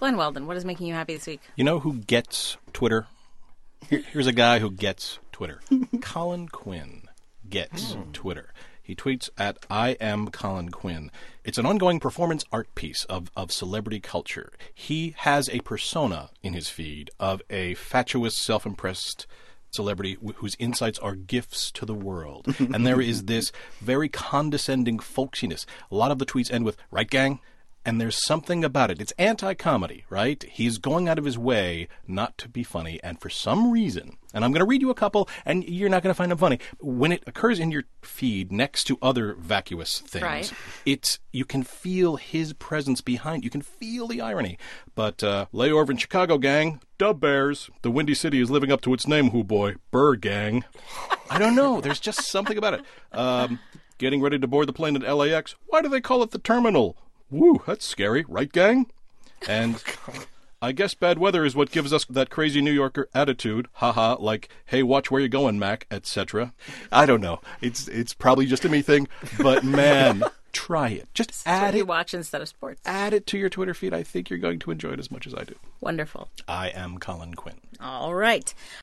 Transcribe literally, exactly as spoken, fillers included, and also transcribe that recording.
Glenn Weldon, what is making you happy this week? You know who gets Twitter? Here, here's a guy who gets Twitter. Colin Quinn gets mm. Twitter. He tweets at I am Colin Quinn. It's an ongoing performance art piece of, of celebrity culture. He has a persona in his feed of a fatuous, self-impressed celebrity w- whose insights are gifts to the world. And there is this very condescending folksiness. A lot of the tweets end with, right, gang? And there's something about it. It's anti-comedy, right? He's going out of his way not to be funny. And for some reason, and I'm going to read you a couple, and you're not going to find them funny. When it occurs in your feed next to other vacuous things, right. it's you can feel his presence behind. You can feel the irony. But uh, layover in Chicago, gang. Dub Bears. The Windy City is living up to its name, hoo boy. Burr gang. I don't know. There's just something about it. Um, getting ready to board the plane at L A X. Why do they call it the terminal? Woo, that's scary, right, gang? And I guess bad weather is what gives us that crazy New Yorker attitude. Haha, like, hey, watch where you're going, Mac, et cetera. I don't know. It's it's probably just a me thing, but man, try it. Just That's add what it. you watch instead of sports. Add it to your Twitter feed. I think you're going to enjoy it as much as I do. Wonderful. I am Colin Quinn. All right.